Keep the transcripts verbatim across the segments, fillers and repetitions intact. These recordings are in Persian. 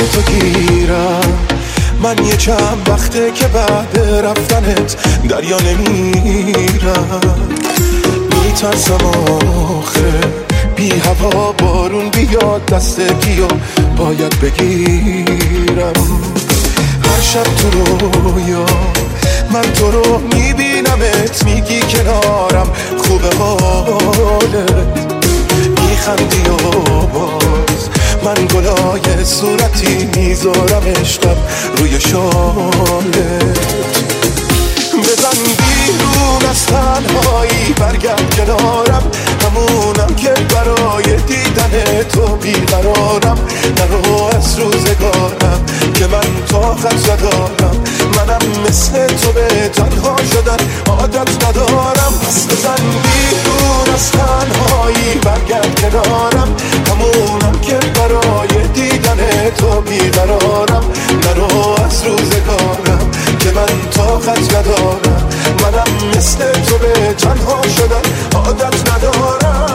تو گیرم. من یه چند وقته که بعد رفتنت دریا نمیرم. میترسم آخه بی هوا بارون بیاد دست کیو باید بگیرم. هر شب تو رویا من تو رو میبینمت، میگی کنارم خوبه حالت، میخندی و باز من گلای صورتی میذارم عشقم روی شالت. بزن بیرون از تنهایی برگرد کنارم، همونم که برای دیدن تو بیقرارم. نرو از روزگارم که من طاقت ندارم، منم مثل تو به تنها شدن عادت ندارم. پس بزن بیرون از تنهایی برگرد کنارم، همونم که برای دیدن تو بیقرارم. نرو از روزگارم که من طاقت ندارم، منم مثل تو به تنها شدن عادت ندارم.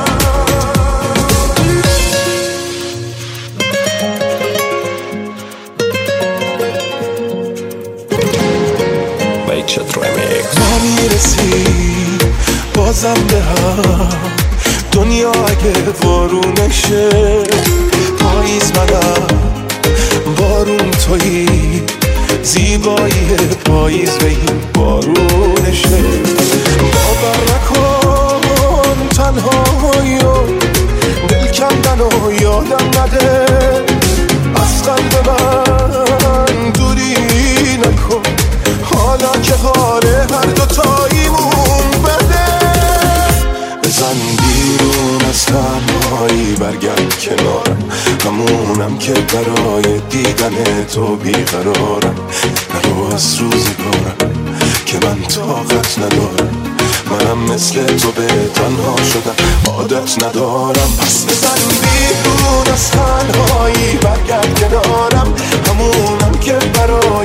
ما میرسیم بازم به هم، دنیا اگه بارونشه پاییز منم، بارون تویی، زیبایی پاییز به این بارونشه. باور نکن تنهایی و دل کندن و یادم نده، از قلب من دوری نکن حالا که حال هر دوتاییمون بده. بزن بیرون از تنهایی برگرد کنارم، همونم که برای دیدن تو بیقرارم. نرو از روزگارم که من طاقت ندارم، منم مثل تو به تنها شدم عادت ندارم. پس بزن بیرون از تنهایی برگرد کنارم، همونم که برای